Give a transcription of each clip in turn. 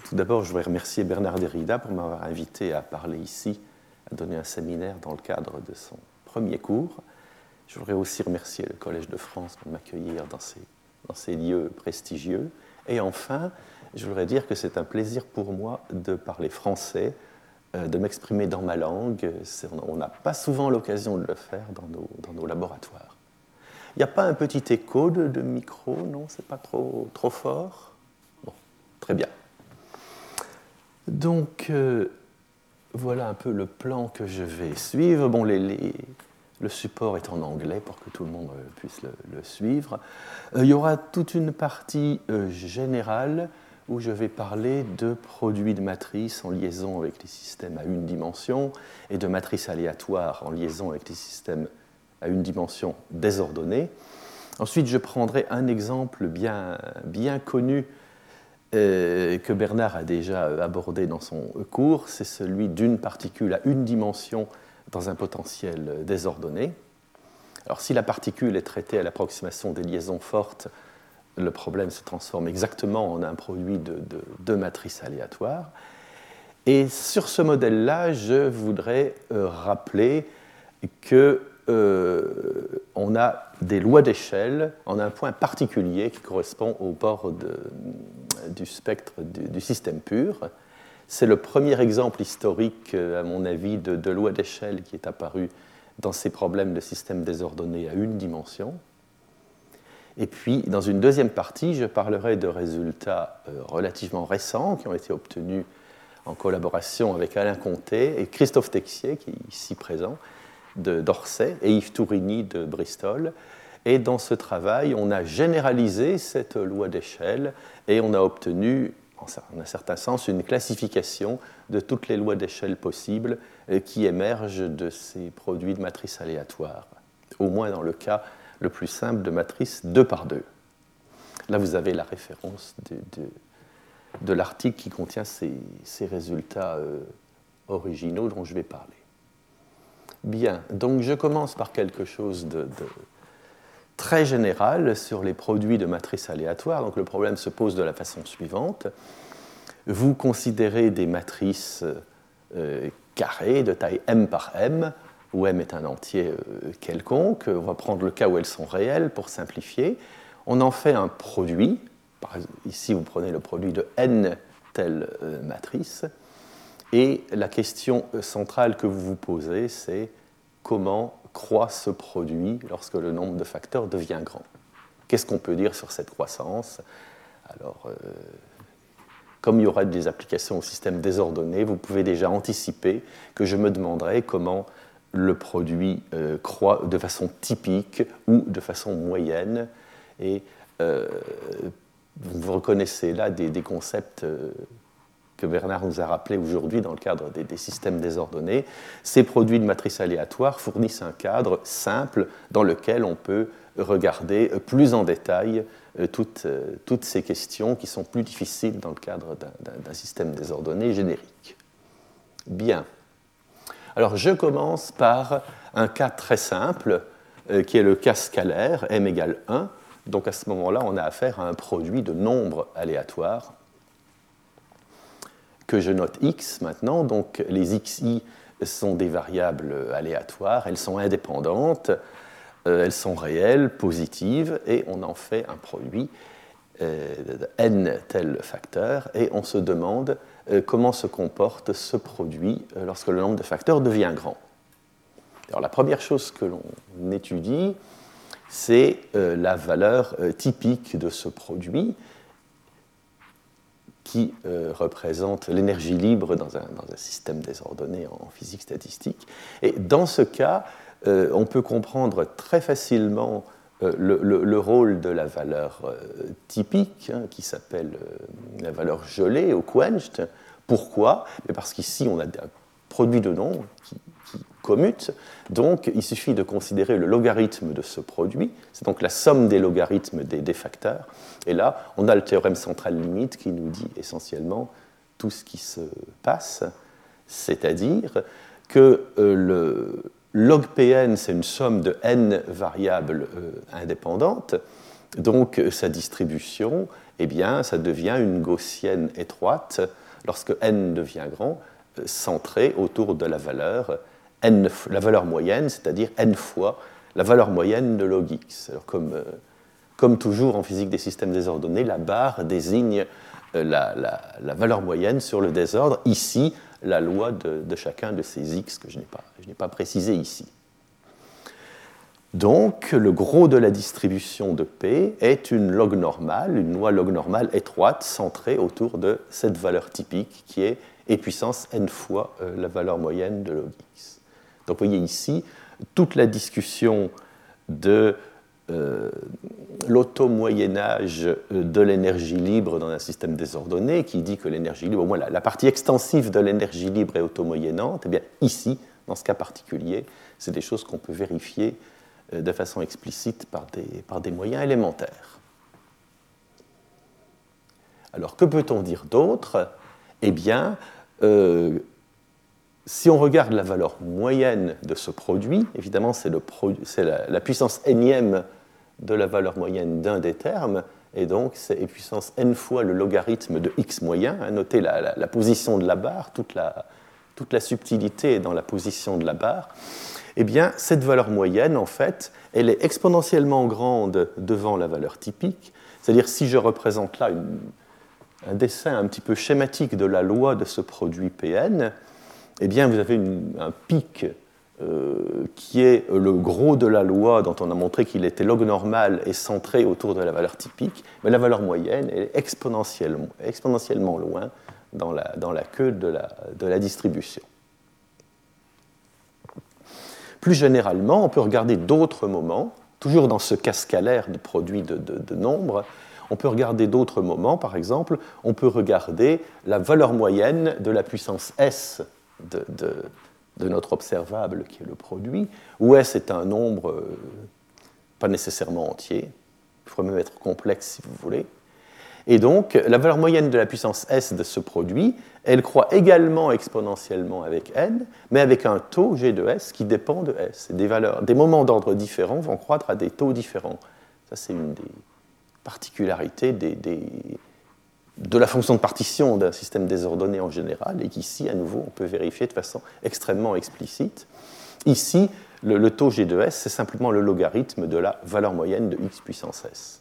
Tout d'abord, je voudrais remercier Bernard Derrida pour m'avoir invité à parler ici, à donner un séminaire dans le cadre de son premier cours. Je voudrais aussi remercier le Collège de France pour m'accueillir dans ces lieux prestigieux. Et enfin, je voudrais dire que c'est un plaisir pour moi de parler français, de m'exprimer dans ma langue. On n'a pas souvent l'occasion de le faire dans nos laboratoires. Il n'y a pas un petit écho de micro, non? C'est pas trop fort? Bon, très bien. Donc, voilà un peu le plan que je vais suivre. Bon, le support est en anglais pour que tout le monde puisse le suivre. Il y aura toute une partie générale où je vais parler de produits de matrices en liaison avec les systèmes à une dimension et de matrices aléatoires en liaison avec les systèmes à une dimension désordonnée. Ensuite, je prendrai un exemple bien connu que Bernard a déjà abordé dans son cours, c'est celui d'une particule à une dimension dans un potentiel désordonné. Alors, si la particule est traitée à l'approximation des liaisons fortes, le problème se transforme exactement en un produit de matrices aléatoires. Et sur ce modèle-là, je voudrais rappeler que on a des lois d'échelle en un point particulier qui correspond au bord du spectre du système pur. C'est le premier exemple historique, à mon avis, de loi d'échelle qui est apparu dans ces problèmes de systèmes désordonnés à une dimension. Et puis, dans une deuxième partie, je parlerai de résultats relativement récents qui ont été obtenus en collaboration avec Alain Conté et Christophe Texier, qui est ici présent, d'Orsay, et Yves Tourigny de Bristol. Et dans ce travail, on a généralisé cette loi d'échelle et on a obtenu, en un certain sens, une classification de toutes les lois d'échelle possibles qui émergent de ces produits de matrices aléatoires, au moins dans le cas le plus simple de matrice 2 par 2. Là, vous avez la référence de l'article qui contient ces résultats originaux dont je vais parler. Bien, donc je commence par quelque chose de très général sur les produits de matrices aléatoires. Donc le problème se pose de la façon suivante. Vous considérez des matrices carrées de taille m par m, où m est un entier quelconque. On va prendre le cas où elles sont réelles pour simplifier. On en fait un produit. Ici, vous prenez le produit de n telles matrices. Et la question centrale que vous vous posez, c'est comment croît ce produit lorsque le nombre de facteurs devient grand. Qu'est-ce qu'on peut dire sur cette croissance? Alors, comme il y aura des applications au système désordonné, vous pouvez déjà anticiper que je me demanderai comment le produit croît de façon typique ou de façon moyenne. Et vous reconnaissez là des concepts que Bernard nous a rappelé aujourd'hui dans le cadre des systèmes désordonnés. Ces produits de matrices aléatoires fournissent un cadre simple dans lequel on peut regarder plus en détail toutes ces questions qui sont plus difficiles dans le cadre d'un système désordonné générique. Bien. Alors, je commence par un cas très simple, qui est le cas scalaire, m égale 1. Donc, à ce moment-là, on a affaire à un produit de nombres aléatoires que je note x maintenant. Donc, les xi sont des variables aléatoires, elles sont indépendantes, elles sont réelles, positives, et on en fait un produit de n tel facteur, et on se demande comment se comporte ce produit lorsque le nombre de facteurs devient grand. Alors, la première chose que l'on étudie, c'est la valeur typique de ce produit, qui représente l'énergie libre dans un système désordonné en physique statistique. Et dans ce cas, on peut comprendre très facilement le rôle de la valeur typique, qui s'appelle la valeur gelée ou quenched. Pourquoi? Parce qu'ici, on a un produit de nombres qui commute. Donc, il suffit de considérer le logarithme de ce produit. C'est donc la somme des logarithmes des facteurs. Et là, on a le théorème central limite qui nous dit essentiellement tout ce qui se passe. C'est-à-dire que le log Pn, c'est une somme de n variables indépendantes. Donc, sa distribution eh bien, ça devient une gaussienne étroite, lorsque n devient grand, centrée autour de la valeur la valeur moyenne, c'est-à-dire n fois la valeur moyenne de log x. Alors, comme toujours en physique des systèmes désordonnés, la barre désigne la valeur moyenne sur le désordre. Ici, la loi de chacun de ces x que je n'ai pas précisé ici. Donc, le gros de la distribution de P est une log normale, une loi log normale étroite, centrée autour de cette valeur typique qui est e puissance n fois la valeur moyenne de log x. Donc, vous voyez ici, toute la discussion de l'auto-moyen-âge de l'énergie libre dans un système désordonné, qui dit que l'énergie libre, au moins la partie extensive de l'énergie libre est auto-moyennante, eh bien ici, dans ce cas particulier, c'est des choses qu'on peut vérifier de façon explicite par des moyens élémentaires. Alors, que peut-on dire d'autre? Eh bien, si on regarde la valeur moyenne de ce produit, évidemment, c'est la puissance énième de la valeur moyenne d'un des termes, et donc c'est e puissance n fois le logarithme de x moyen. Notez la position de la barre, toute la subtilité est dans la position de la barre. Eh bien, cette valeur moyenne, en fait, elle est exponentiellement grande devant la valeur typique. C'est-à-dire, si je représente là un dessin un petit peu schématique de la loi de ce produit Pn, eh bien, vous avez un pic qui est le gros de la loi dont on a montré qu'il était log normal et centré autour de la valeur typique, mais la valeur moyenne est exponentiellement loin dans la queue de la distribution. Plus généralement, on peut regarder d'autres moments, toujours dans ce cas scalaire de produit de nombres, on peut regarder d'autres moments, par exemple, on peut regarder la valeur moyenne de la puissance S de notre observable qui est le produit, où S est un nombre pas nécessairement entier, il faudrait même être complexe si vous voulez. Et donc, la valeur moyenne de la puissance S de ce produit, elle croît également exponentiellement avec n, mais avec un taux G de S qui dépend de S. Des moments d'ordre différents vont croître à des taux différents. Ça, c'est une des particularités de la fonction de partition d'un système désordonné en général, et qu'ici, à nouveau, on peut vérifier de façon extrêmement explicite. Ici, le taux G de S, c'est simplement le logarithme de la valeur moyenne de x puissance S.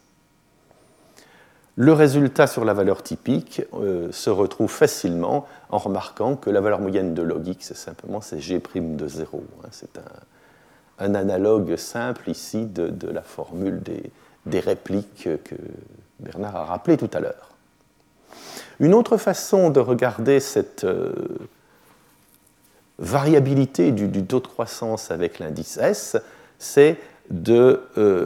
Le résultat sur la valeur typique se retrouve facilement en remarquant que la valeur moyenne de log x, c'est G' de 0. C'est un analogue simple ici de la formule des répliques que Bernard a rappelé tout à l'heure. Une autre façon de regarder cette variabilité du taux de croissance avec l'indice S, c'est de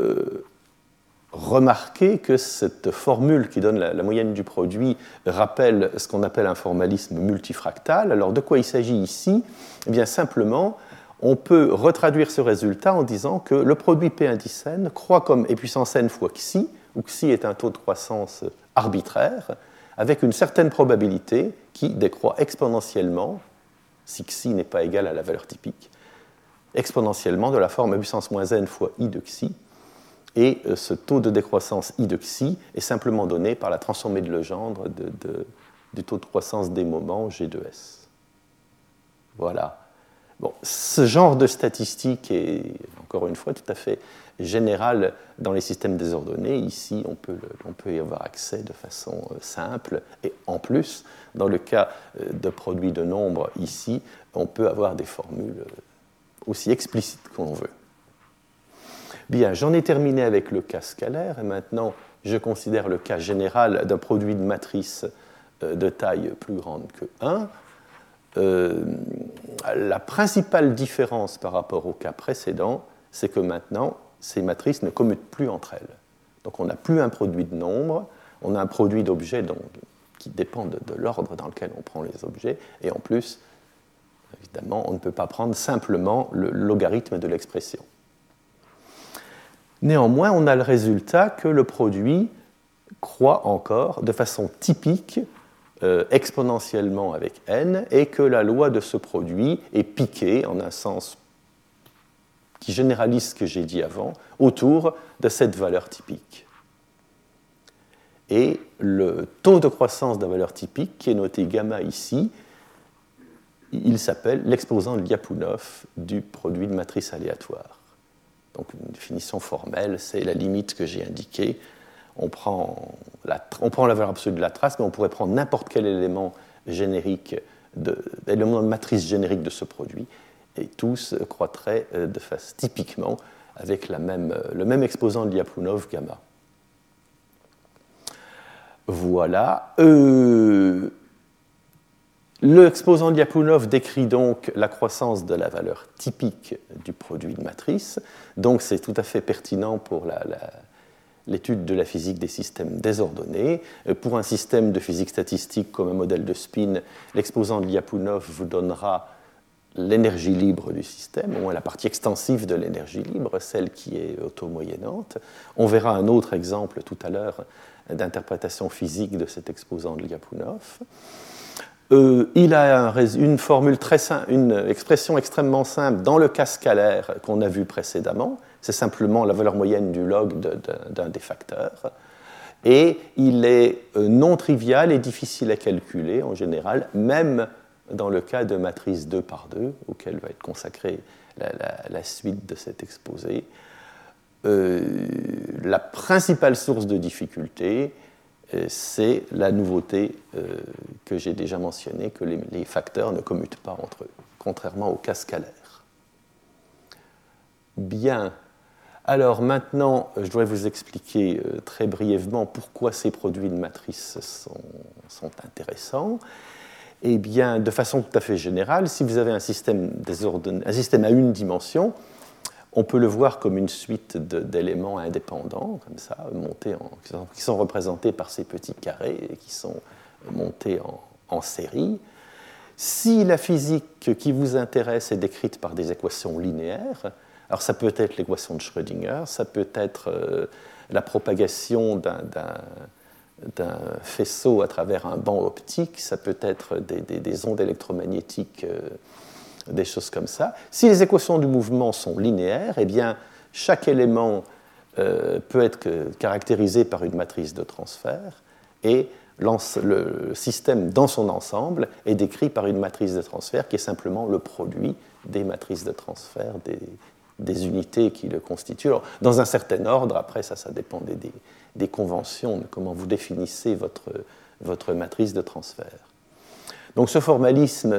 remarquer que cette formule qui donne la moyenne du produit rappelle ce qu'on appelle un formalisme multifractal. Alors de quoi il s'agit ici? Eh bien simplement, on peut retraduire ce résultat en disant que le produit P indice n croît comme e puissance n fois xi, où xi est un taux de croissance arbitraire, avec une certaine probabilité qui décroît exponentiellement, si xi n'est pas égal à la valeur typique, exponentiellement de la forme e puissance moins n fois i de xi. Et ce taux de décroissance i de xi est simplement donné par la transformée de Legendre du taux de croissance des moments G de S. Voilà. Bon, ce genre de statistique est, encore une fois, tout à fait général dans les systèmes désordonnés. Ici, on peut y avoir accès de façon simple. Et en plus, dans le cas de produits de nombres, ici, on peut avoir des formules aussi explicites qu'on veut. Bien, j'en ai terminé avec le cas scalaire, et maintenant je considère le cas général d'un produit de matrice de taille plus grande que 1. La principale différence par rapport au cas précédent, c'est que maintenant, ces matrices ne commutent plus entre elles. Donc on n'a plus un produit de nombre, on a un produit d'objets qui dépend de l'ordre dans lequel on prend les objets, et en plus, évidemment, on ne peut pas prendre simplement le logarithme de l'expression. Néanmoins, on a le résultat que le produit croît encore de façon typique, exponentiellement avec n, et que la loi de ce produit est piquée, en un sens qui généralise ce que j'ai dit avant, autour de cette valeur typique. Et le taux de croissance de la valeur typique, qui est noté gamma ici, il s'appelle l'exposant de Lyapunov du produit de matrice aléatoire. Donc une définition formelle, c'est la limite que j'ai indiquée. On prend la valeur absolue de la trace, mais on pourrait prendre n'importe quel élément générique, élément de matrice générique de ce produit, et tous croîtraient de face typiquement avec le même exposant de Lyapunov gamma. Voilà. L'exposant de Lyapunov décrit donc la croissance de la valeur typique du produit de matrice. Donc c'est tout à fait pertinent pour l'étude de la physique des systèmes désordonnés. Pour un système de physique statistique comme un modèle de spin, l'exposant de Lyapunov vous donnera l'énergie libre du système, ou la partie extensive de l'énergie libre, celle qui est automoyennante. On verra un autre exemple tout à l'heure d'interprétation physique de cet exposant de Lyapunov. Il a une formule très simple, une expression extrêmement simple dans le cas scalaire qu'on a vu précédemment. C'est simplement la valeur moyenne du log d'un des facteurs. Et il est non trivial et difficile à calculer en général, même dans le cas de matrice 2 par 2, auquel va être consacrée la suite de cet exposé. La principale source de difficulté, c'est la nouveauté que j'ai déjà mentionnée, que les facteurs ne commutent pas entre eux, contrairement au cas scalaire. Bien. Alors maintenant, je dois vous expliquer très brièvement pourquoi ces produits de matrice sont intéressants. Eh bien, de façon tout à fait générale, si vous avez un système à une dimension, on peut le voir comme une suite d'éléments indépendants, comme ça, qui sont représentés par ces petits carrés et qui sont montés en série. Si la physique qui vous intéresse est décrite par des équations linéaires, alors ça peut être l'équation de Schrödinger, ça peut être la propagation d'un faisceau à travers un banc optique, ça peut être des ondes électromagnétiques, des choses comme ça. Si les équations du mouvement sont linéaires, eh bien, chaque élément peut être caractérisé par une matrice de transfert et le système dans son ensemble est décrit par une matrice de transfert qui est simplement le produit des matrices de transfert des unités qui le constituent. Alors, dans un certain ordre, après ça dépend des conventions, de comment vous définissez votre matrice de transfert. Donc ce formalisme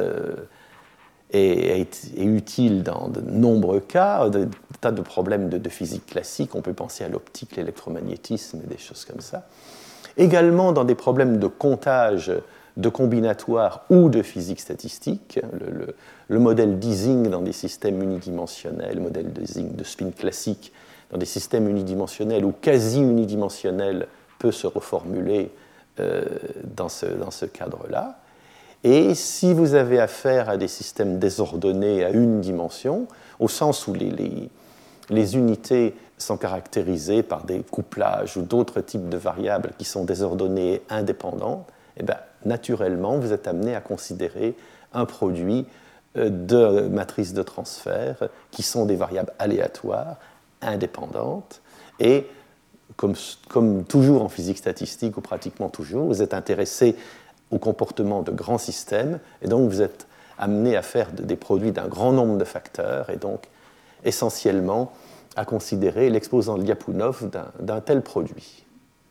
est utile dans de nombreux cas, des tas de problèmes de physique classique, on peut penser à l'optique, l'électromagnétisme et des choses comme ça. Également dans des problèmes de comptage, de combinatoire ou de physique statistique, le modèle d'Ising dans des systèmes unidimensionnels, le modèle d'Ising de spin classique dans des systèmes unidimensionnels ou quasi unidimensionnels peut se reformuler dans ce cadre-là. Et si vous avez affaire à des systèmes désordonnés à une dimension, au sens où les unités sont caractérisées par des couplages ou d'autres types de variables qui sont désordonnées et indépendantes, eh bien, naturellement, vous êtes amené à considérer un produit de matrices de transfert qui sont des variables aléatoires, indépendantes, et comme toujours en physique statistique, ou pratiquement toujours, vous êtes intéressé au comportement de grands systèmes, et donc vous êtes amené à faire des produits d'un grand nombre de facteurs, et donc essentiellement à considérer l'exposant de Lyapunov d'un tel produit.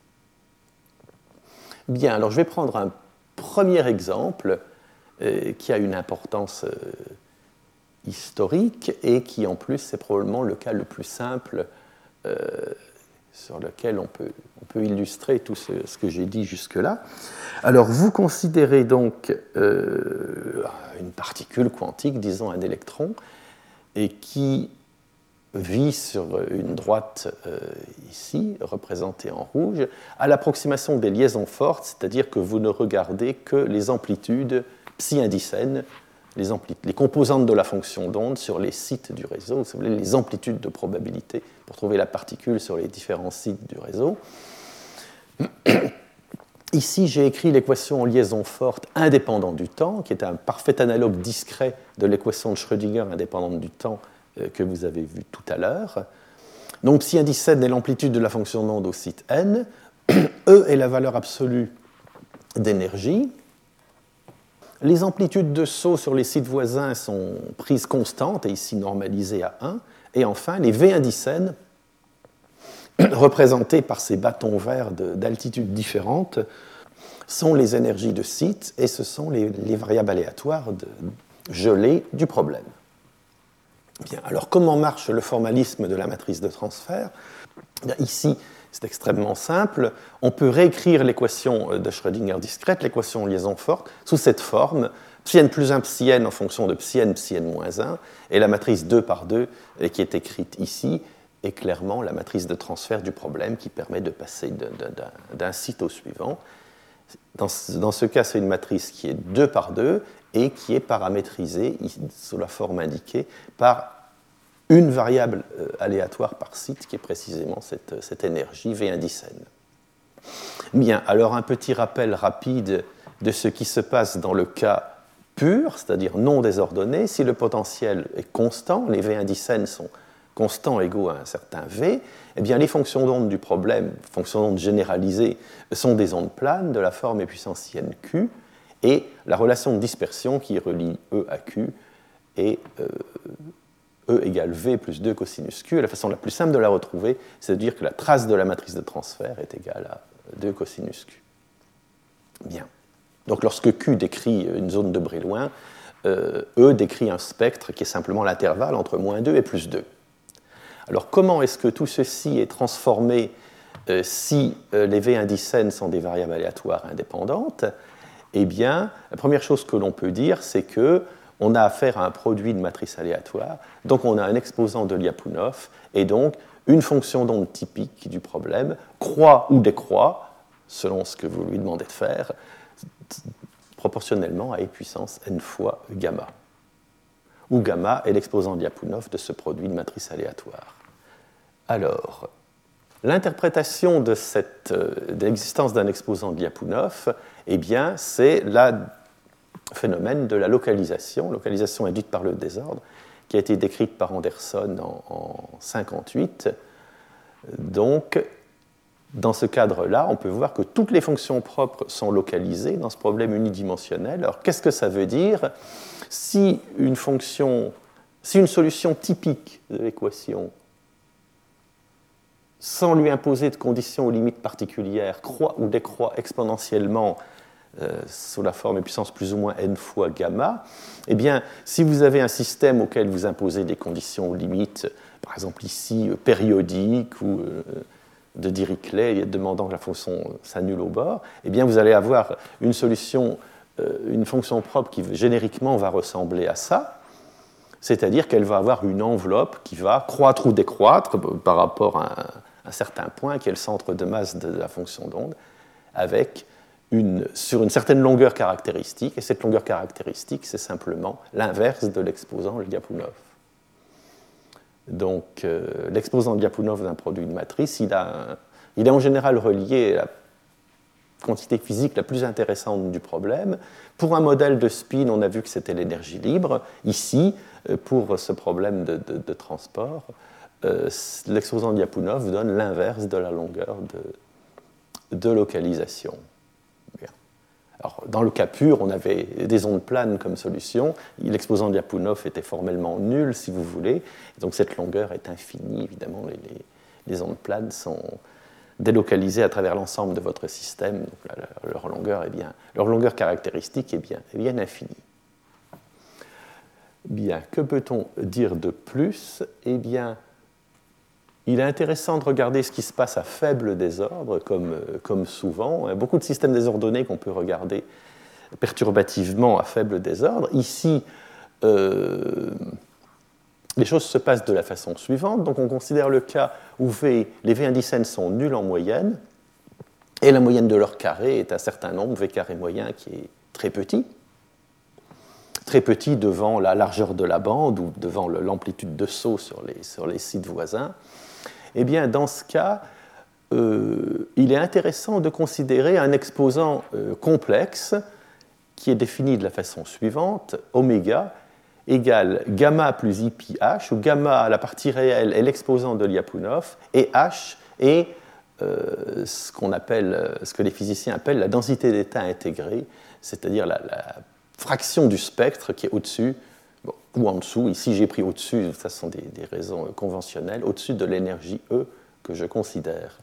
Bien, alors je vais prendre un premier exemple qui a une importance historique et qui en plus c'est probablement le cas le plus simple sur lequel on peut illustrer tout ce que j'ai dit jusque-là. Alors vous considérez donc une particule quantique, disons un électron, et qui vit sur une droite ici, représentée en rouge, à l'approximation des liaisons fortes, c'est-à-dire que vous ne regardez que les amplitudes psi-indicènes, les composantes de la fonction d'onde sur les sites du réseau, vous savez, les amplitudes de probabilité pour trouver la particule sur les différents sites du réseau. Ici, j'ai écrit l'équation en liaison forte indépendante du temps, qui est un parfait analogue discret de l'équation de Schrödinger indépendante du temps que vous avez vue tout à l'heure. Donc, psi indicène est l'amplitude de la fonction d'onde au site n. E est la valeur absolue d'énergie. Les amplitudes de saut sur les sites voisins sont prises constantes et ici normalisées à 1. Et enfin, les V indicènes, représentés par ces bâtons verts d'altitudes différentes, sont les énergies de site et ce sont les variables aléatoires de gelée du problème. Bien, alors comment marche le formalisme de la matrice de transfert? Bien, ici, c'est extrêmement simple. On peut réécrire l'équation de Schrödinger discrète, l'équation liaison forte, sous cette forme, ψn plus 1 ψn en fonction de ψn, ψn moins 1, et la matrice 2 par 2 qui est écrite ici est clairement la matrice de transfert du problème qui permet de passer d'un site au suivant. Dans ce cas, c'est une matrice qui est 2 par 2 et qui est paramétrisée sous la forme indiquée par une variable aléatoire par site qui est précisément cette énergie V indicène. Bien, alors un petit rappel rapide de ce qui se passe dans le cas pur, c'est-à-dire non désordonné. Si le potentiel est constant, les V indicènes sont constants égaux à un certain V, eh bien les fonctions d'onde du problème, fonctions d'onde généralisées, sont des ondes planes de la forme et puissance INQ, et la relation de dispersion qui relie E à Q est E égale V plus 2 cosinus Q. Et la façon la plus simple de la retrouver, c'est de dire que la trace de la matrice de transfert est égale à 2 cosinus Q. Bien. Donc lorsque Q décrit une zone de Brillouin, E décrit un spectre qui est simplement l'intervalle entre moins 2 et plus 2. Alors comment est-ce que tout ceci est transformé si les V indicènes sont des variables aléatoires indépendantes? Eh bien, la première chose que l'on peut dire, c'est qu'on a affaire à un produit de matrice aléatoire, donc on a un exposant de Lyapunov, et donc une fonction d'onde typique du problème croît ou décroît, selon ce que vous lui demandez de faire, proportionnellement à e puissance n fois gamma, où gamma est l'exposant de Lyapunov de ce produit de matrice aléatoire. Alors, l'interprétation de l'existence d'un exposant de Lyapunov, eh bien, c'est le phénomène de la localisation induite par le désordre, qui a été décrite par Anderson en 1958. Donc, dans ce cadre-là, on peut voir que toutes les fonctions propres sont localisées dans ce problème unidimensionnel. Alors, qu'est-ce que ça veut dire? Si une solution typique de l'équation, sans lui imposer de conditions aux limites particulières, croît ou décroît exponentiellement sous la forme et puissance plus ou moins n fois gamma, eh bien, si vous avez un système auquel vous imposez des conditions aux limites, par exemple ici périodiques ou de Dirichlet demandant que la fonction s'annule au bord, eh bien, vous allez avoir une solution, une fonction propre qui génériquement va ressembler à ça, c'est-à-dire qu'elle va avoir une enveloppe qui va croître ou décroître par rapport à un certain point qui est le centre de masse de la fonction d'onde, sur une certaine longueur caractéristique, et cette longueur caractéristique, c'est simplement l'inverse de l'exposant Lyapunov. Donc, l'exposant Lyapunov d'un produit de matrice, il est en général relié à la quantité physique la plus intéressante du problème. Pour un modèle de spin, on a vu que c'était l'énergie libre. Ici, pour ce problème de transport, l'exposant Lyapunov donne l'inverse de la longueur de localisation. Bien. Alors, dans le cas pur, on avait des ondes planes comme solution. L'exposant Lyapunov était formellement nul, si vous voulez. Donc cette longueur est infinie. Évidemment, les ondes planes sont délocalisées à travers l'ensemble de votre système. Donc, leur longueur caractéristique est bien infinie. Bien, que peut-on dire de plus? Eh bien, il est intéressant de regarder ce qui se passe à faible désordre, comme souvent. Beaucoup de systèmes désordonnés qu'on peut regarder perturbativement à faible désordre. Ici, les choses se passent de la façon suivante. Donc, on considère le cas où les V indicènes sont nuls en moyenne, et la moyenne de leur carré est un certain nombre, V carré moyen, qui est très petit devant la largeur de la bande ou devant l'amplitude de saut sur les sites voisins. Eh bien, dans ce cas, il est intéressant de considérer un exposant complexe qui est défini de la façon suivante, oméga égale gamma plus I pi h, où gamma, la partie réelle, est l'exposant de Lyapunov, et h est ce que les physiciens appellent la densité d'état intégrée, c'est-à-dire la fraction du spectre qui est au-dessus, bon, ou en dessous. Ici, j'ai pris au-dessus, ça sont des raisons conventionnelles, au-dessus de l'énergie E que je considère.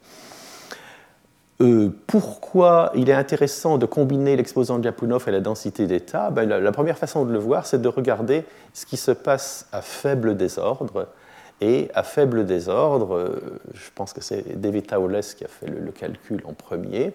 Pourquoi il est intéressant de combiner l'exposant de Lyapunov et la densité d'état? La première façon de le voir, c'est de regarder ce qui se passe à faible désordre. Et à faible désordre, je pense que c'est David Thouless qui a fait le calcul en premier.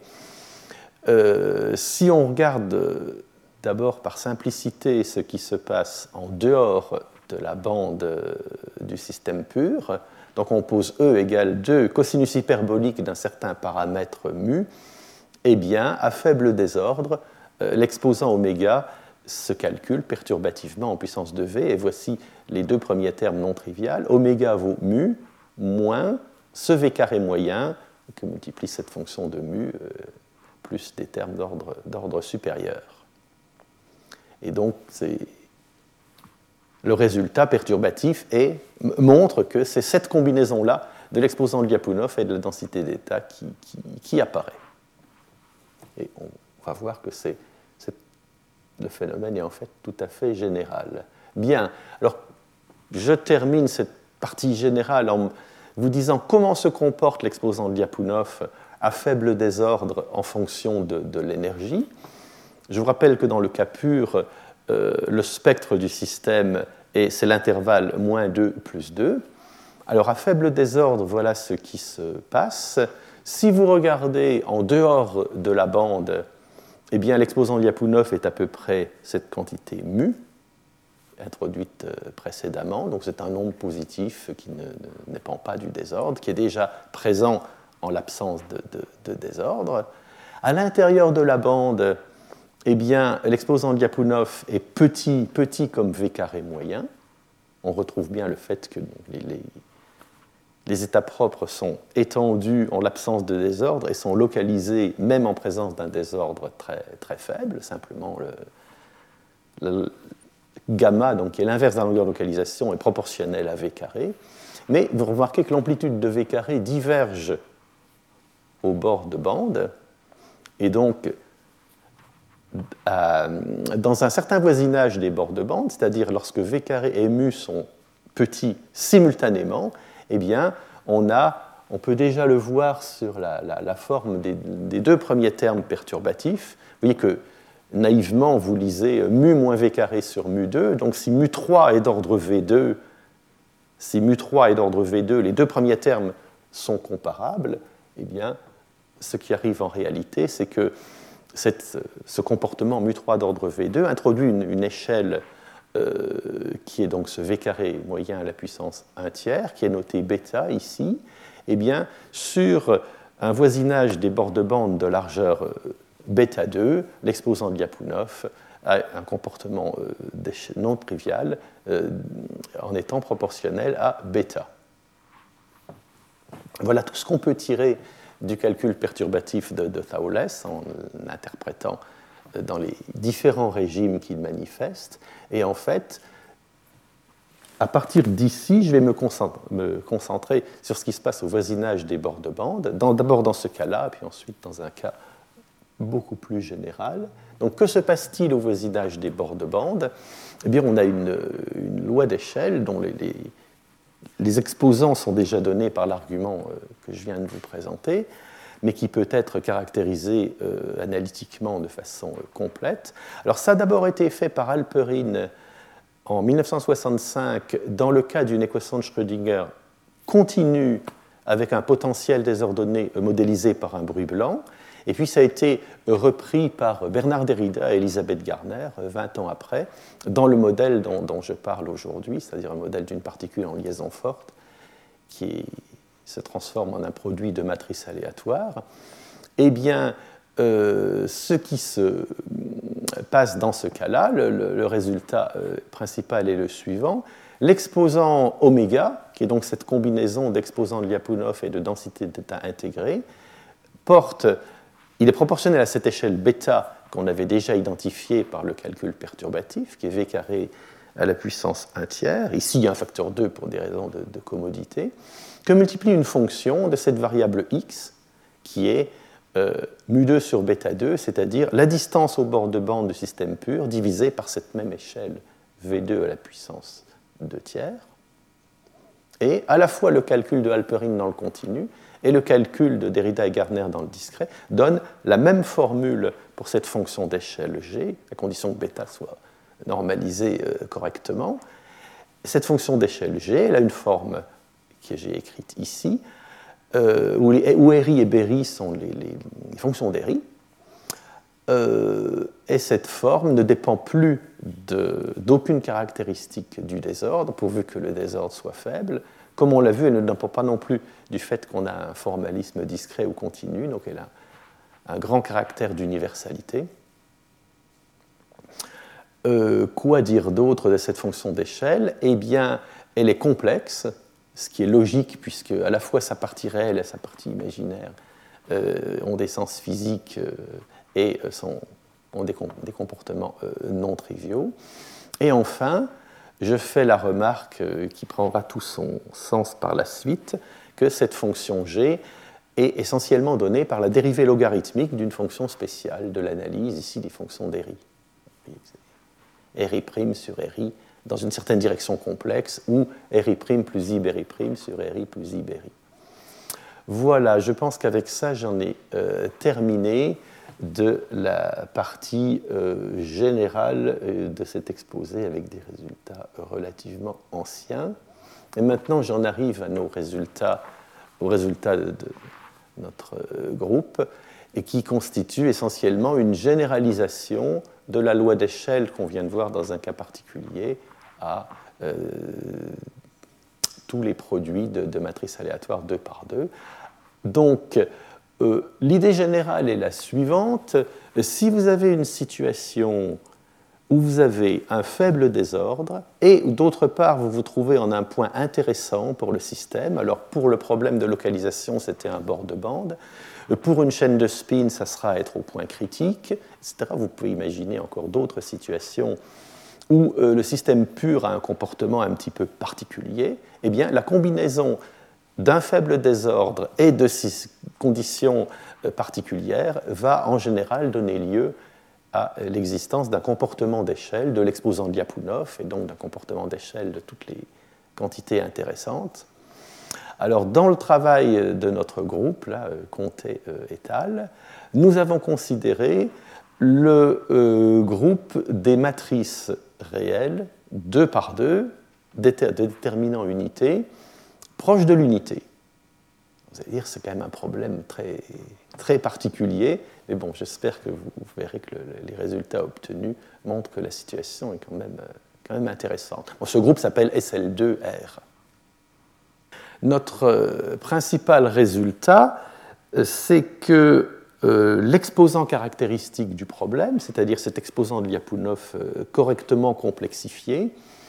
Si on regarde d'abord par simplicité ce qui se passe en dehors de la bande du système pur, donc on pose E égale 2 cosinus hyperbolique d'un certain paramètre mu, eh bien, à faible désordre, l'exposant oméga se calcule perturbativement en puissance de V, et voici les deux premiers termes non triviales. Oméga vaut mu moins ce V carré moyen que multiplie cette fonction de mu plus des termes d'ordre supérieur. Et donc, le résultat perturbatif montre que c'est cette combinaison-là de l'exposant de Lyapunov et de la densité d'état qui apparaît. Et on va voir que le phénomène est en fait tout à fait général. Bien, alors je termine cette partie générale en vous disant comment se comporte l'exposant de Lyapunov à faible désordre en fonction de l'énergie. Je vous rappelle que dans le cas pur, le spectre du système, c'est l'intervalle moins 2 plus 2. Alors à faible désordre, voilà ce qui se passe. Si vous regardez en dehors de la bande, eh bien, l'exposant de Lyapunov est à peu près cette quantité mu, introduite précédemment. Donc c'est un nombre positif qui ne dépend pas du désordre, qui est déjà présent en l'absence de désordre. À l'intérieur de la bande, eh bien, l'exposant de Lyapunov est petit comme V carré moyen. On retrouve bien le fait que les états propres sont étendus en l'absence de désordre et sont localisés même en présence d'un désordre très, très faible. Simplement, le gamma, donc, qui est l'inverse de la longueur de localisation, est proportionnel à V carré. Mais vous remarquez que l'amplitude de V carré diverge au bord de bande. Et donc, dans un certain voisinage des bords de bande, c'est-à-dire lorsque V carré et mu sont petits simultanément, eh bien, on peut déjà le voir sur la forme des deux premiers termes perturbatifs. Vous voyez que naïvement, vous lisez mu moins V carré sur mu 2, donc si mu 3 est d'ordre V2, les deux premiers termes sont comparables, eh bien, ce qui arrive en réalité, c'est que ce comportement mu3 d'ordre V2 introduit une échelle qui est donc ce V carré moyen à la puissance 1 tiers, qui est noté bêta ici, eh bien, sur un voisinage des bords de bande de largeur bêta 2, l'exposant de Lyapunov a un comportement non trivial en étant proportionnel à bêta. Voilà tout ce qu'on peut tirer du calcul perturbatif de Thouless en l'interprétant dans les différents régimes qu'il manifeste. Et en fait, à partir d'ici, je vais me concentrer sur ce qui se passe au voisinage des bords de bande, d'abord dans ce cas-là, puis ensuite dans un cas beaucoup plus général. Donc, que se passe-t-il au voisinage des bords de bande? Eh bien, on a une loi d'échelle dont les exposants sont déjà donnés par l'argument que je viens de vous présenter, mais qui peut être caractérisé analytiquement de façon complète. Alors ça a d'abord été fait par Halperin en 1965 dans le cas d'une équation de Schrödinger continue avec un potentiel désordonné modélisé par un bruit blanc. Et puis ça a été repris par Bernard Derrida et Elisabeth Garner 20 ans après dans le modèle dont je parle aujourd'hui, c'est-à-dire un modèle d'une particule en liaison forte qui se transforme en un produit de matrice aléatoire. Eh bien, ce qui se passe dans ce cas-là, le résultat principal est le suivant. L'exposant oméga, qui est donc cette combinaison d'exposants de Lyapunov et de densité d'état intégrée, il est proportionnel à cette échelle bêta qu'on avait déjà identifiée par le calcul perturbatif, qui est V carré à la puissance 1 tiers. Ici, il y a un facteur 2 pour des raisons de commodité, que multiplie une fonction de cette variable x, qui est mu2 sur bêta2, c'est-à-dire la distance au bord de bande du système pur divisée par cette même échelle V2 à la puissance 2 tiers. Et à la fois le calcul de Halperin dans le continu et le calcul de Derrida et Gardner dans le discret donnent la même formule pour cette fonction d'échelle G, à condition que bêta soit normalisée correctement. Cette fonction d'échelle G, elle a une forme que j'ai écrite ici, où Eri et Berry sont les fonctions d'Eri. Et cette forme ne dépend plus d'aucune caractéristique du désordre, pourvu que le désordre soit faible. Comme on l'a vu, elle ne dépend pas non plus du fait qu'on a un formalisme discret ou continu, donc elle a un grand caractère d'universalité. Quoi dire d'autre de cette fonction d'échelle? Eh bien, elle est complexe, ce qui est logique, puisque à la fois sa partie réelle et sa partie imaginaire ont des sens physiques et ont des comportements non triviaux. Et enfin, je fais la remarque qui prendra tout son sens par la suite, que cette fonction G est essentiellement donnée par la dérivée logarithmique d'une fonction spéciale de l'analyse, ici des fonctions d'Eri. Eri' sur Eri dans une certaine direction complexe, ou Eri' plus I Beri' sur Eri plus I Beri. Voilà, je pense qu'avec ça, j'en ai terminé de la partie générale de cet exposé avec des résultats relativement anciens. Et maintenant, j'en arrive à aux résultats de notre groupe, et qui constituent essentiellement une généralisation de la loi d'échelle qu'on vient de voir dans un cas particulier à tous les produits de matrices aléatoires 2 par 2. Donc, l'idée générale est la suivante. Si vous avez une situation où vous avez un faible désordre et d'autre part vous vous trouvez en un point intéressant pour le système, alors pour le problème de localisation c'était un bord de bande, pour une chaîne de spin ça sera être au point critique, etc. Vous pouvez imaginer encore d'autres situations où le système pur a un comportement un petit peu particulier. Eh bien la combinaison d'un faible désordre et de ces conditions particulières va en général donner lieu à l'existence d'un comportement d'échelle de l'exposant de Lyapunov et donc d'un comportement d'échelle de toutes les quantités intéressantes. Alors, dans le travail de notre groupe, là, Conté et al., nous avons considéré le groupe des matrices réelles 2 par 2 de déterminant unité proche de l'unité. Vous allez dire, c'est quand même un problème très, très particulier, mais bon, j'espère que vous verrez que les résultats obtenus montrent que la situation est quand même intéressante. Bon, ce groupe s'appelle SL2R. Notre principal résultat, c'est que l'exposant caractéristique du problème, c'est-à-dire cet exposant de Lyapunov correctement complexifié,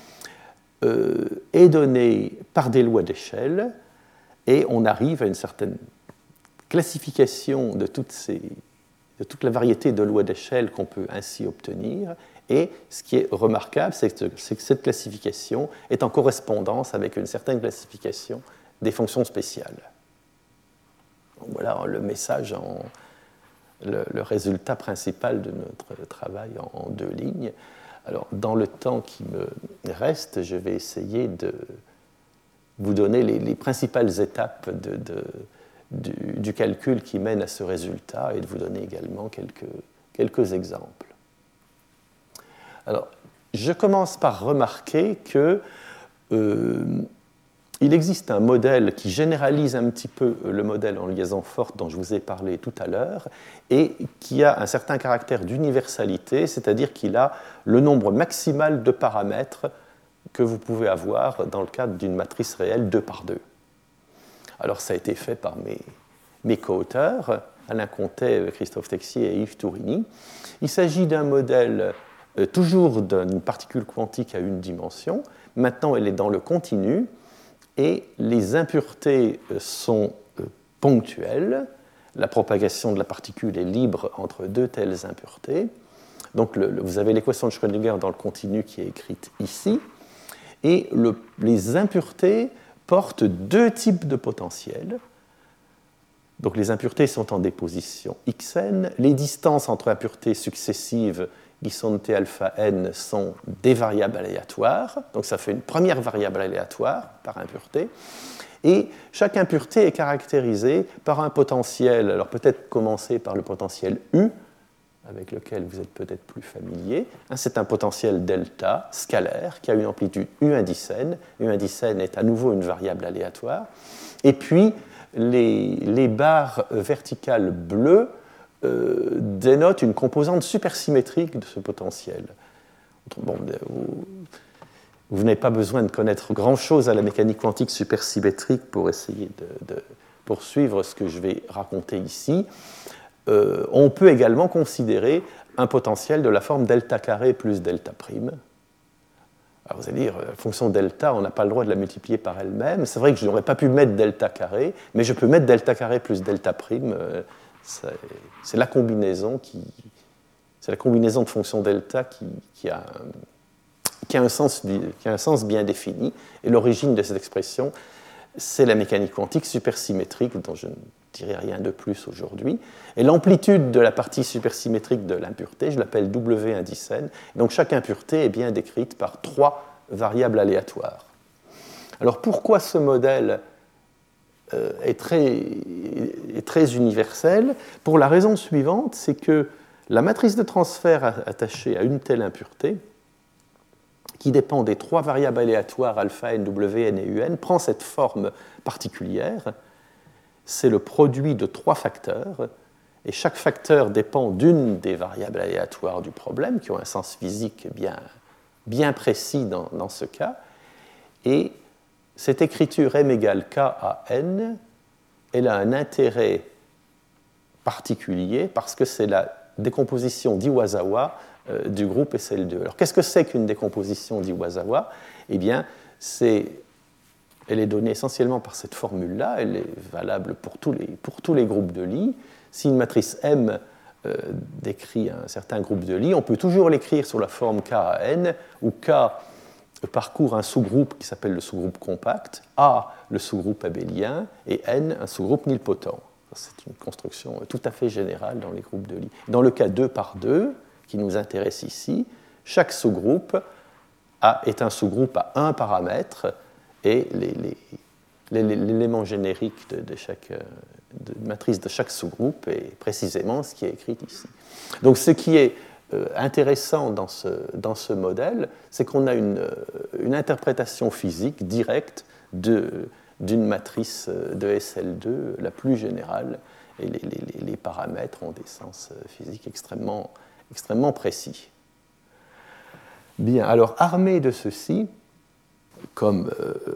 est donné par des lois d'échelle, et on arrive à une certaine classification de toute la variété de lois d'échelle qu'on peut ainsi obtenir. Et ce qui est remarquable, c'est que cette classification est en correspondance avec une certaine classification des fonctions spéciales. Donc voilà le message, le résultat principal de notre travail en 2 lignes. Alors, dans le temps qui me reste, je vais essayer de vous donner les principales étapes du calcul qui mène à ce résultat et de vous donner également quelques exemples. Alors, je commence par remarquer que il existe un modèle qui généralise un petit peu le modèle en liaison forte dont je vous ai parlé tout à l'heure et qui a un certain caractère d'universalité, c'est-à-dire qu'il a le nombre maximal de paramètres que vous pouvez avoir dans le cadre d'une matrice réelle 2 par 2. Alors ça a été fait par mes co-auteurs, Alain Conté, Christophe Texier et Yves Tourini. Il s'agit d'un modèle toujours d'une particule quantique à une dimension. Maintenant, elle est dans le continu et les impuretés sont ponctuelles. La propagation de la particule est libre entre 2 telles impuretés. Donc vous avez l'équation de Schrödinger dans le continu qui est écrite ici. Et les impuretés portent 2 types de potentiels. Donc les impuretés sont en déposition xn. Les distances entre impuretés successives qui sont notées alpha n sont des variables aléatoires. Donc ça fait une première variable aléatoire par impureté. Et chaque impureté est caractérisée par un potentiel. Alors peut-être commencer par le potentiel U, avec lequel vous êtes peut-être plus familier. C'est un potentiel delta scalaire qui a une amplitude U indice n. U indice n est à nouveau une variable aléatoire. Et puis, les barres verticales bleues dénotent une composante supersymétrique de ce potentiel. Bon, vous n'avez pas besoin de connaître grand-chose à la mécanique quantique supersymétrique pour essayer de poursuivre ce que je vais raconter ici. On peut également considérer un potentiel de la forme delta carré plus delta prime. Alors vous allez dire, la fonction delta, on n'a pas le droit de la multiplier par elle-même. C'est vrai que je n'aurais pas pu mettre delta carré, mais je peux mettre delta carré plus delta prime. C'est la combinaison de fonctions delta qui a un sens bien défini. Et l'origine de cette expression, c'est la mécanique quantique supersymétrique, dont je ne dirai rien de plus aujourd'hui. Et l'amplitude de la partie supersymétrique de l'impureté, je l'appelle W indice n. Donc chaque impureté est bien décrite par 3 variables aléatoires. Alors pourquoi ce modèle est très universel? Pour la raison suivante, c'est que la matrice de transfert attachée à une telle impureté, qui dépend des 3 variables aléatoires alpha, n, w, n et un, prend cette forme particulière. C'est le produit de 3 facteurs, et chaque facteur dépend d'une des variables aléatoires du problème, qui ont un sens physique bien précis dans ce cas. Et cette écriture m égale k à n, elle a un intérêt particulier parce que c'est la décomposition d'Iwasawa du groupe SL2. Alors qu'est-ce que c'est qu'une décomposition d'Iwasawa? Eh bien, elle est donnée essentiellement par cette formule-là, elle est valable pour tous les groupes de Lie. Si une matrice M décrit un certain groupe de Lie, on peut toujours l'écrire sous la forme K à N, où K parcourt un sous-groupe qui s'appelle le sous-groupe compact, A le sous-groupe abélien, et N un sous-groupe nilpotent. C'est une construction tout à fait générale dans les groupes de Lie. Dans le cas 2 par 2, qui nous intéresse ici, chaque sous-groupe est un sous-groupe à un paramètre, et l'élément générique de matrice de chaque sous-groupe est précisément ce qui est écrit ici. Donc ce qui est intéressant dans ce modèle, c'est qu'on a une interprétation physique directe d'une matrice de SL2 la plus générale, et les paramètres ont des sens physiques extrêmement précis. Bien, alors armé de ceci, comme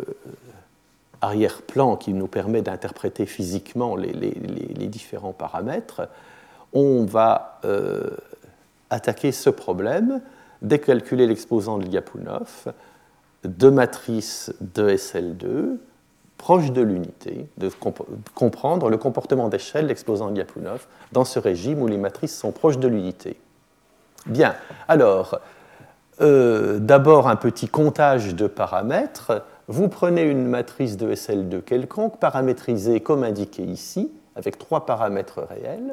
arrière-plan qui nous permet d'interpréter physiquement les différents paramètres, on va attaquer ce problème, décalculer l'exposant de Lyapunov de matrices de SL2 proche de l'unité, de comprendre le comportement d'échelle de l'exposant de Lyapunov dans ce régime où les matrices sont proches de l'unité. Bien, alors, d'abord un petit comptage de paramètres. Vous prenez une matrice de SL2 quelconque, paramétrisée comme indiqué ici, avec 3 paramètres réels.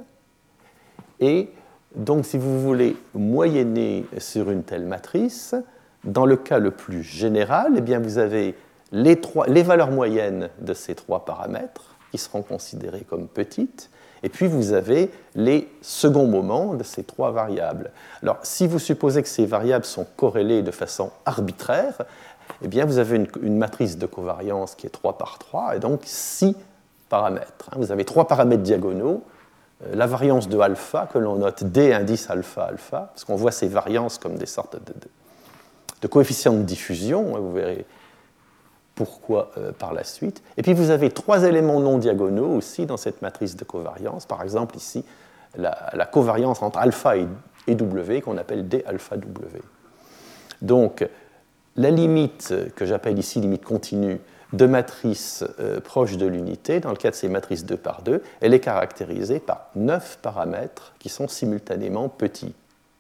Et donc, si vous voulez moyenner sur une telle matrice, dans le cas le plus général, eh bien, vous avez les valeurs moyennes de ces 3 paramètres, qui seront considérées comme petites, et puis vous avez les seconds moments de ces 3 variables. Alors, si vous supposez que ces variables sont corrélées de façon arbitraire, eh bien, vous avez une matrice de covariance qui est 3 par 3, et donc 6 paramètres. Vous avez 3 paramètres diagonaux, la variance de alpha, que l'on note D indice alpha alpha, parce qu'on voit ces variances comme des sortes de coefficients de diffusion, vous verrez pourquoi par la suite. Et puis vous avez 3 éléments non diagonaux aussi dans cette matrice de covariance, par exemple ici la covariance entre alpha et W, qu'on appelle D alpha W. Donc, la limite, que j'appelle ici limite continue, de matrices proches de l'unité, dans le cas de ces matrices 2 par 2, elle est caractérisée par 9 paramètres qui sont simultanément petits.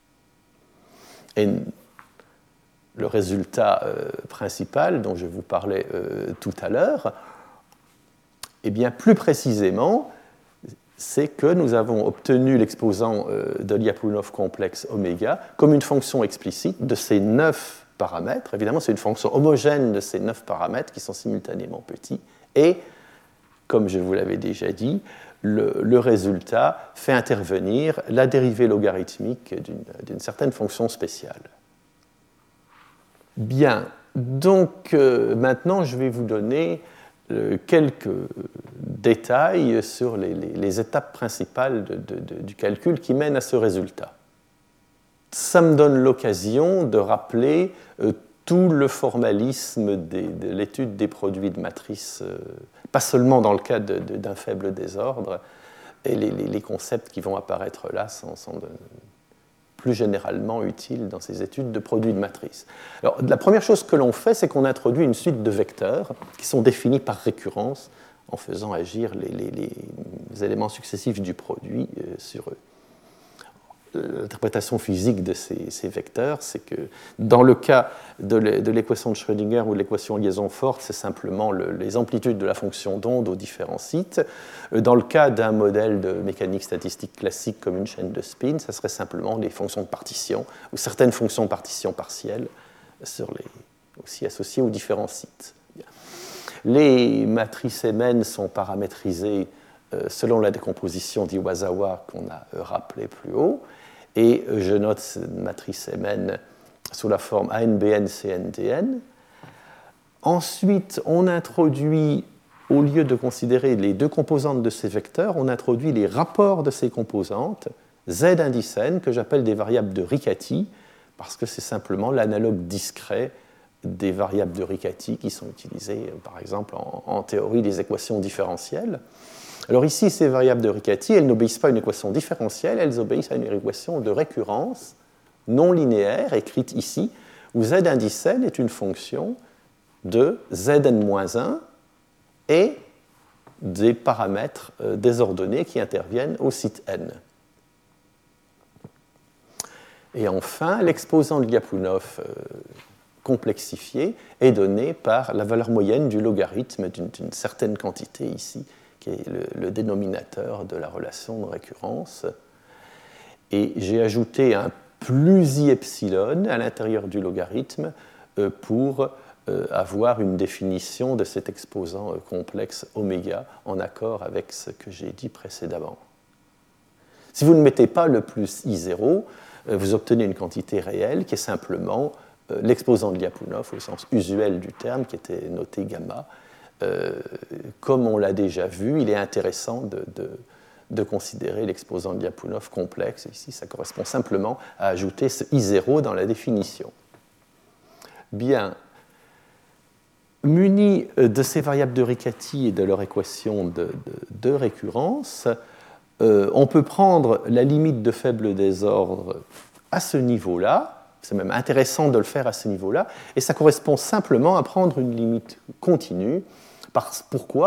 Et le résultat principal dont je vous parlais tout à l'heure, eh bien, plus précisément, c'est que nous avons obtenu l'exposant de Lyapunov complexe oméga comme une fonction explicite de ces 9 paramètres. Évidemment, c'est une fonction homogène de ces 9 paramètres qui sont simultanément petits. Et, comme je vous l'avais déjà dit, le résultat fait intervenir la dérivée logarithmique d'une certaine fonction spéciale. Bien, donc maintenant je vais vous donner quelques détails sur les étapes principales du calcul qui mènent à ce résultat. Ça me donne l'occasion de rappeler tout le formalisme de l'étude des produits de matrices, pas seulement dans le cas d'un faible désordre, et les concepts qui vont apparaître là sont plus généralement utiles dans ces études de produits de matrices. Alors, la première chose que l'on fait, c'est qu'on introduit une suite de vecteurs qui sont définis par récurrence en faisant agir les éléments successifs du produit sur eux. L'interprétation physique de ces vecteurs, c'est que dans le cas de l'équation de Schrödinger ou de l'équation liaison forte, c'est simplement les amplitudes de la fonction d'onde aux différents sites. Dans le cas d'un modèle de mécanique statistique classique comme une chaîne de spin, ça serait simplement des fonctions de partition ou certaines fonctions de partition partielle aussi associées aux différents sites. Les matrices Mn sont paramétrisées selon la décomposition d'Iwasawa qu'on a rappelé plus haut. Et je note cette matrice Mn sous la forme ANBN CNTN. Ensuite, on introduit, au lieu de considérer les deux composantes de ces vecteurs, on introduit les rapports de ces composantes, Z indice n, que j'appelle des variables de Riccati, parce que c'est simplement l'analogue discret des variables de Riccati qui sont utilisées, par exemple, en théorie des équations différentielles. Alors ici, ces variables de Riccati, elles n'obéissent pas à une équation différentielle, elles obéissent à une équation de récurrence non linéaire, écrite ici, où Z indice n est une fonction de Zn-1 et des paramètres désordonnés qui interviennent au site n. Et enfin, l'exposant de Lyapunov complexifié est donné par la valeur moyenne du logarithme d'une certaine quantité ici, qui est le dénominateur de la relation de récurrence. Et j'ai ajouté un plus i epsilon à l'intérieur du logarithme pour avoir une définition de cet exposant complexe oméga en accord avec ce que j'ai dit précédemment. Si vous ne mettez pas le plus i0, vous obtenez une quantité réelle qui est simplement l'exposant de Lyapunov au sens usuel du terme, qui était noté gamma. Comme on l'a déjà vu, il est intéressant de considérer l'exposant de Lyapunov complexe. Ici, ça correspond simplement à ajouter ce I0 dans la définition. Bien, muni de ces variables de Riccati et de leur équation de récurrence, on peut prendre la limite de faible désordre à ce niveau-là. C'est même intéressant de le faire à ce niveau-là. Et ça correspond simplement à prendre une limite continue. Pourquoi ?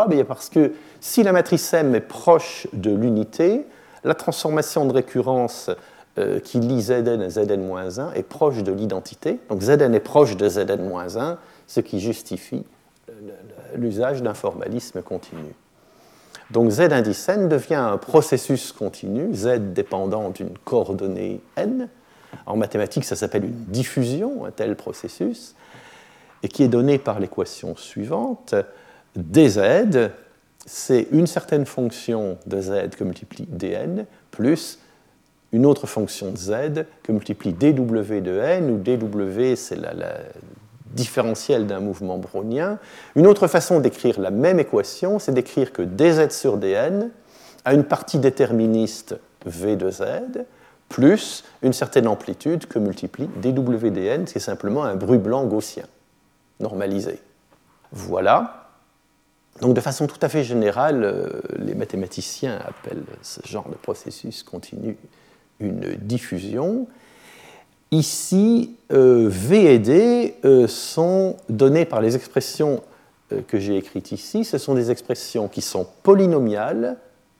Parce que si la matrice M est proche de l'unité, la transformation de récurrence qui lie Zn à Zn-1 est proche de l'identité. Donc Zn est proche de Zn-1, ce qui justifie l'usage d'un formalisme continu. Donc Z indice n devient un processus continu, Z dépendant d'une coordonnée n. En mathématiques, ça s'appelle une diffusion, un tel processus, et qui est donné par l'équation suivante. dz, c'est une certaine fonction de z que multiplie dn, plus une autre fonction de z que multiplie dw de n, où dw, c'est la différentielle d'un mouvement brownien. Une autre façon d'écrire la même équation, c'est d'écrire que dz sur dn a une partie déterministe v de z, plus une certaine amplitude que multiplie dw dn, c'est simplement un bruit blanc gaussien, normalisé. Voilà. Donc de façon tout à fait générale, les mathématiciens appellent ce genre de processus continu une diffusion. Ici, V et D sont données par les expressions que j'ai écrites ici. Ce sont des expressions qui sont polynomiales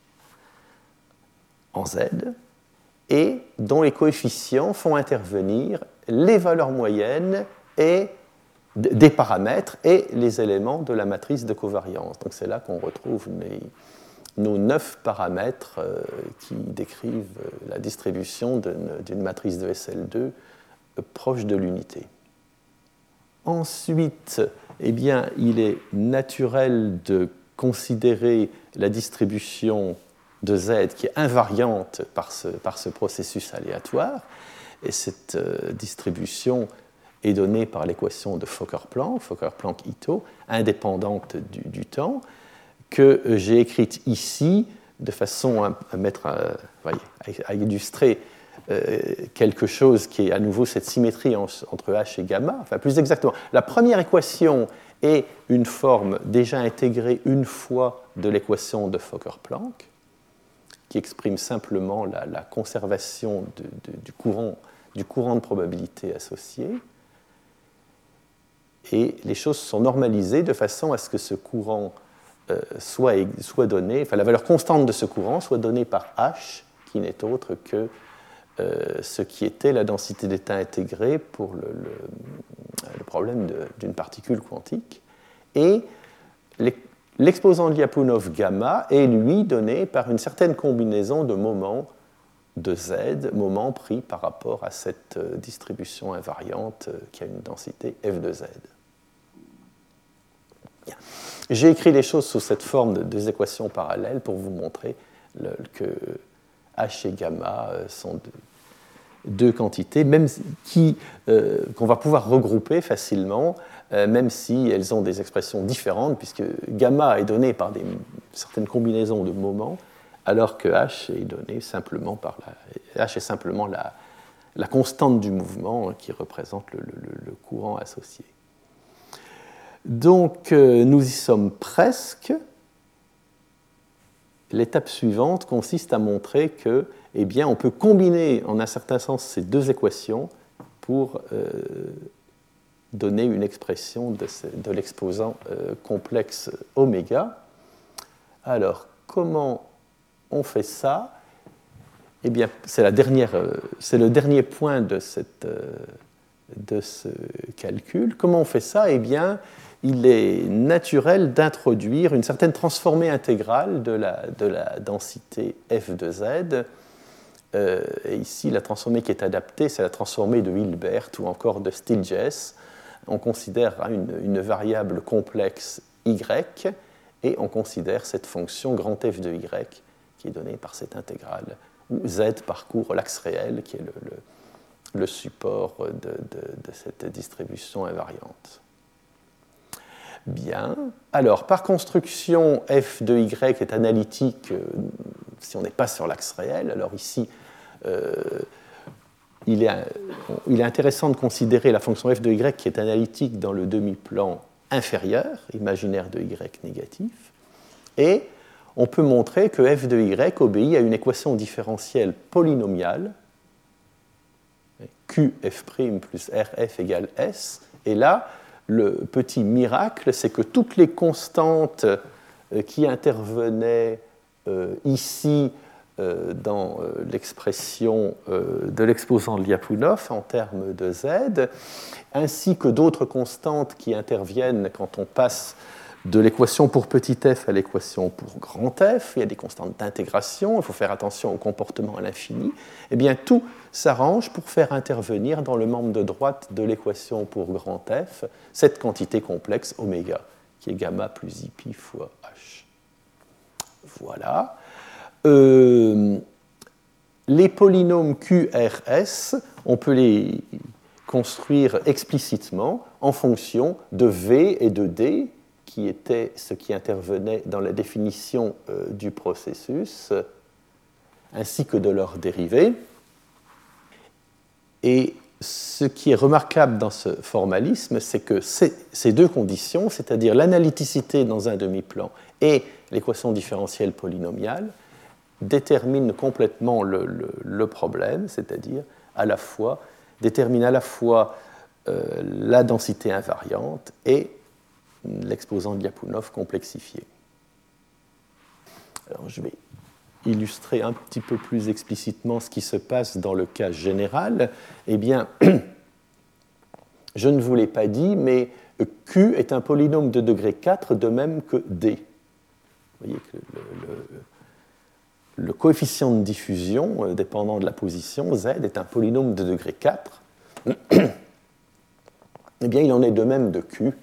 en Z et dont les coefficients font intervenir les valeurs moyennes et des paramètres et les éléments de la matrice de covariance. Donc c'est là qu'on retrouve nos 9 paramètres qui décrivent la distribution d'une matrice de SL2 proche de l'unité. Ensuite, eh bien, il est naturel de considérer la distribution de Z qui est invariante par ce processus aléatoire. Et cette distribution est donnée par l'équation de Fokker-Planck, Fokker-Planck-Ito, indépendante du temps, que j'ai écrite ici de façon à illustrer quelque chose qui est à nouveau cette symétrie entre H et gamma. Enfin, plus exactement, la première équation est une forme déjà intégrée une fois de l'équation de Fokker-Planck, qui exprime simplement la conservation du courant de probabilité associé. Et les choses sont normalisées de façon à ce que ce courant soit donné, enfin la valeur constante de ce courant soit donnée par H, qui n'est autre que ce qui était la densité d'état intégrée pour le problème d'une particule quantique. Et l'exposant de Lyapunov gamma est, lui, donné par une certaine combinaison de moments de Z, moments pris par rapport à cette distribution invariante qui a une densité f de Z. Bien. J'ai écrit les choses sous cette forme de deux équations parallèles pour vous montrer que H et gamma sont deux quantités qu'on va pouvoir regrouper facilement, même si elles ont des expressions différentes, puisque gamma est donné par certaines combinaisons de moments, alors que H est donné simplement H est simplement la constante du mouvement qui représente le courant associé. Donc, nous y sommes presque. L'étape suivante consiste à montrer que, eh bien, on peut combiner en un certain sens ces deux équations pour donner une expression de l'exposant complexe oméga. Alors, comment on fait ça? Eh bien, c'est le dernier point de ce calcul. Comment on fait ça? Eh bien, il est naturel d'introduire une certaine transformée intégrale de la densité f de z. Et ici, la transformée qui est adaptée, c'est la transformée de Hilbert ou encore de Stieltjes. On considère une variable complexe y et on considère cette fonction grand f de y qui est donnée par cette intégrale, où z parcourt l'axe réel qui est le support de cette distribution invariante. Bien. Alors, par construction, f de y est analytique si on n'est pas sur l'axe réel. Alors ici, il est intéressant de considérer la fonction f de y qui est analytique dans le demi-plan inférieur, imaginaire de y négatif. Et on peut montrer que f de y obéit à une équation différentielle polynomiale, qf' plus rf égale s. Et là, le petit miracle, c'est que toutes les constantes qui intervenaient ici dans l'expression de l'exposant de Lyapunov en termes de z, ainsi que d'autres constantes qui interviennent quand on passe de l'équation pour petit f à l'équation pour grand f, il y a des constantes d'intégration, il faut faire attention au comportement à l'infini, eh bien tout s'arrange pour faire intervenir dans le membre de droite de l'équation pour grand f cette quantité complexe oméga, qui est gamma plus pi fois h. Voilà. Les polynômes QRS, on peut les construire explicitement en fonction de V et de D, qui était ce qui intervenait dans la définition du processus, ainsi que de leurs dérivés. Et ce qui est remarquable dans ce formalisme, c'est que ces deux conditions, c'est-à-dire l'analyticité dans un demi-plan et l'équation différentielle polynomiale, déterminent complètement le problème, c'est-à-dire déterminent à la fois la densité invariante et l'exposant de Lyapunov complexifié. Alors, je vais illustrer un petit peu plus explicitement ce qui se passe dans le cas général. Eh bien, je ne vous l'ai pas dit, mais Q est un polynôme de degré 4 de même que D. Vous voyez que le coefficient de diffusion dépendant de la position, z, est un polynôme de degré 4. Eh bien, il en est de même de Q,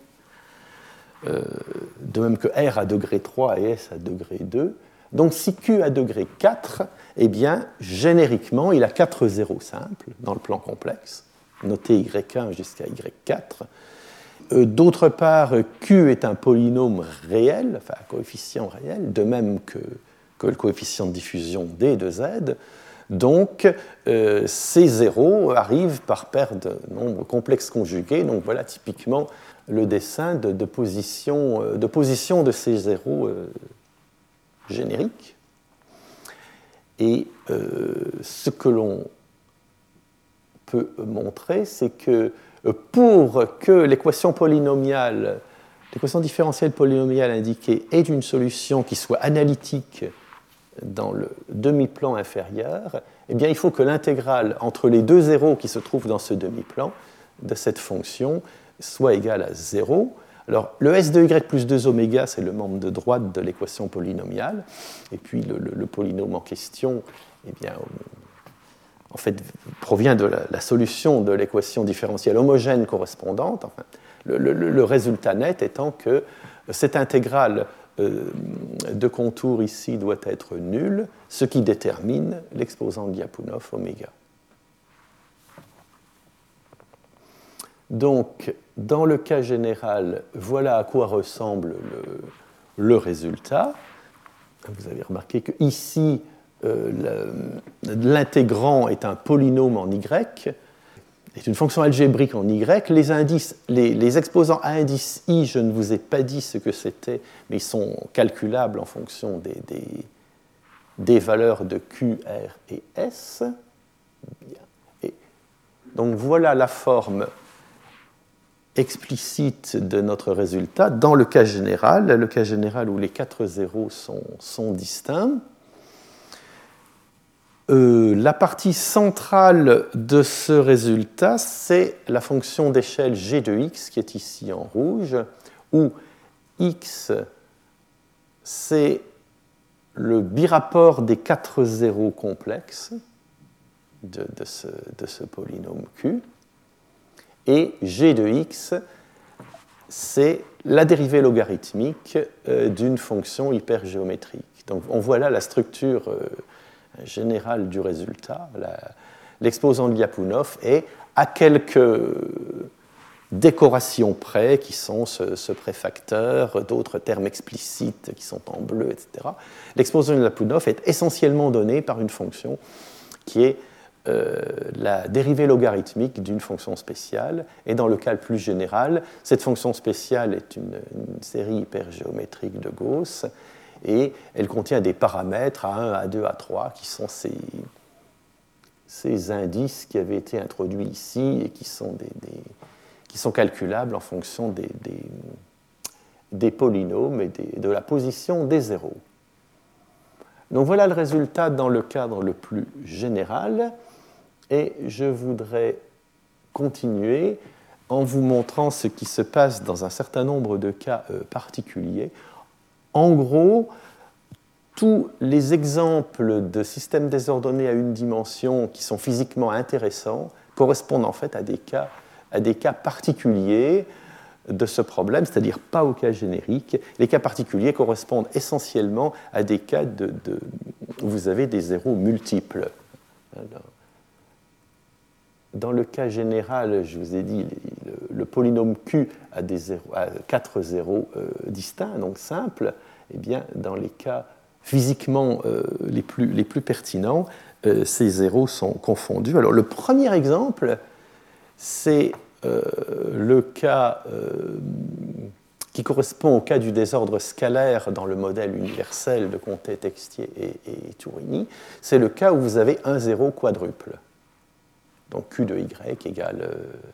de même que R à degré 3 et S à degré 2. Donc, si Q à degré 4, eh bien, génériquement, il a 4 zéros simples dans le plan complexe, noté Y1 jusqu'à Y4. D'autre part, Q est un polynôme réel, enfin un coefficient réel, de même que le coefficient de diffusion D de Z. Donc, ces zéros arrivent par paire de nombres complexes conjugués. Donc, voilà typiquement le dessin de position de ces zéros génériques. Et ce que l'on peut montrer, c'est que pour que l'équation différentielle polynomiale indiquée ait une solution qui soit analytique dans le demi-plan inférieur, eh bien, il faut que l'intégrale entre les deux zéros qui se trouvent dans ce demi-plan de cette fonction soit égale à 0. Alors, le S de Y plus 2 oméga, c'est le membre de droite de l'équation polynomiale, et puis le polynôme en question, eh bien, en fait, provient de la solution de l'équation différentielle homogène correspondante. Enfin, le résultat net étant que cette intégrale de contour ici doit être nulle, ce qui détermine l'exposant de Lyapunov oméga. Donc, dans le cas général, voilà à quoi ressemble le résultat. Vous avez remarqué que ici, l'intégrand est un polynôme en Y, est une fonction algébrique en Y. Les exposants à indice I, je ne vous ai pas dit ce que c'était, mais ils sont calculables en fonction des valeurs de Q, R et S. Et donc voilà la forme explicite de notre résultat dans le cas général où les 4 zéros sont distincts. La partie centrale de ce résultat, c'est la fonction d'échelle g de x qui est ici en rouge, où x, c'est le birapport des 4 zéros complexes de ce polynôme Q, et g de x, c'est la dérivée logarithmique d'une fonction hypergéométrique. Donc on voit là la structure générale du résultat. L'exposant de Lyapunov est à quelques décorations près, qui sont ce préfacteur, d'autres termes explicites qui sont en bleu, etc. L'exposant de Lyapunov est essentiellement donné par une fonction qui est la dérivée logarithmique d'une fonction spéciale. Et dans le cas le plus général, cette fonction spéciale est une série hypergéométrique de Gauss, et elle contient des paramètres A1, A2, A3, qui sont ces indices qui avaient été introduits ici et qui sont calculables en fonction des polynômes et de la position des zéros. Donc voilà le résultat dans le cadre le plus général, et je voudrais continuer en vous montrant ce qui se passe dans un certain nombre de cas particuliers. En gros, tous les exemples de systèmes désordonnés à une dimension qui sont physiquement intéressants correspondent en fait à des cas particuliers de ce problème, c'est-à-dire pas au cas générique. Les cas particuliers correspondent essentiellement à des cas où vous avez des zéros multiples. Alors, dans le cas général, je vous ai dit, le polynôme Q a 4 zéros distincts, donc simples. Eh bien, dans les cas physiquement les plus pertinents, ces zéros sont confondus. Alors, le premier exemple, c'est le cas qui correspond au cas du désordre scalaire dans le modèle universel de Comté, Texier et Turini. C'est le cas où vous avez un zéro quadruple. Donc Q de Y égale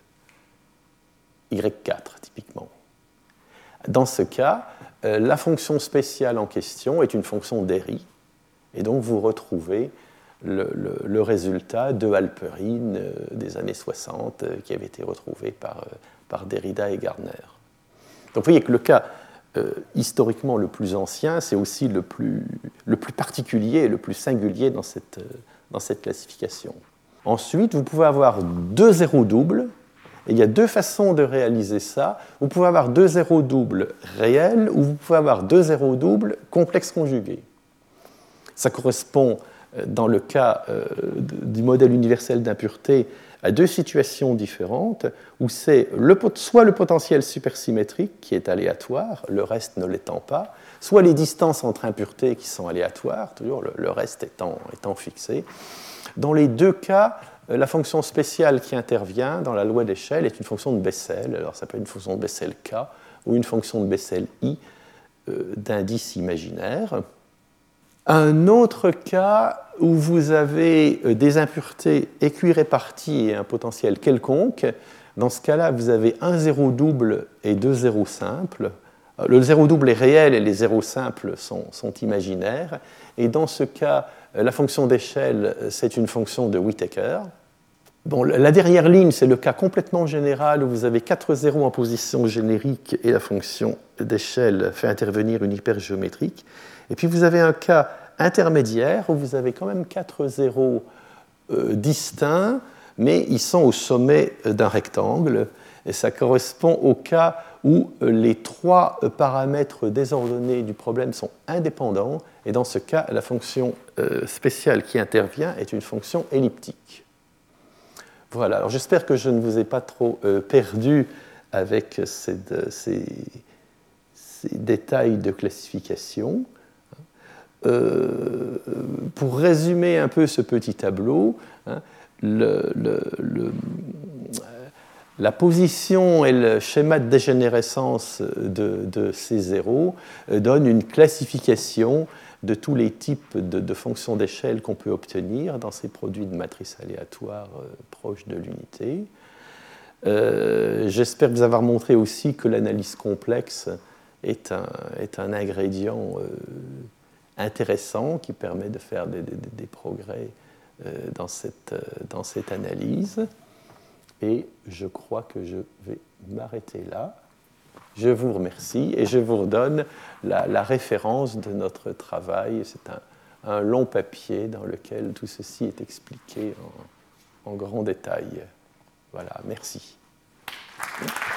Y4, typiquement. Dans ce cas, la fonction spéciale en question est une fonction d'Airy, et donc vous retrouvez le résultat de Halperin des années 60 qui avait été retrouvé par Derrida et Gardner. Donc vous voyez que le cas historiquement le plus ancien, c'est aussi le plus particulier et le plus singulier dans cette classification. Ensuite, vous pouvez avoir deux zéros doubles. Et il y a deux façons de réaliser ça. Vous pouvez avoir deux zéros doubles réels ou vous pouvez avoir deux zéros doubles complexes conjugués. Ça correspond, dans le cas du modèle universel d'impureté, à deux situations différentes où c'est soit le potentiel supersymétrique qui est aléatoire, le reste ne l'étant pas, soit les distances entre impuretés qui sont aléatoires, toujours le reste étant fixé. Dans les deux cas, la fonction spéciale qui intervient dans la loi d'échelle est une fonction de Bessel. Alors ça peut être une fonction de Bessel K ou une fonction de Bessel I d'indice imaginaire. Un autre cas où vous avez des impuretés équiréparties et un potentiel quelconque, dans ce cas-là, vous avez un zéro double et deux zéros simples. Le zéro double est réel et les zéros simples sont imaginaires. Et dans ce cas, la fonction d'échelle, c'est une fonction de Whittaker. Bon, la dernière ligne, c'est le cas complètement général où vous avez 4 zéros en position générique et la fonction d'échelle fait intervenir une hypergéométrique. Et puis vous avez un cas intermédiaire où vous avez quand même 4 zéros distincts, mais ils sont au sommet d'un rectangle. Et ça correspond au cas où les trois paramètres désordonnés du problème sont indépendants. Et dans ce cas, la fonction spéciale qui intervient est une fonction elliptique. Voilà, alors j'espère que je ne vous ai pas trop perdu avec ces détails de classification. Pour résumer un peu ce petit tableau, la position et le schéma de dégénérescence de ces zéros donnent une classification de tous les types de fonctions d'échelle qu'on peut obtenir dans ces produits de matrices aléatoires proches de l'unité. J'espère vous avoir montré aussi que l'analyse complexe est un ingrédient intéressant qui permet de faire des progrès dans cette analyse. Et je crois que je vais m'arrêter là. Je vous remercie et je vous redonne la référence de notre travail. C'est un long papier dans lequel tout ceci est expliqué en grand détail. Voilà, merci.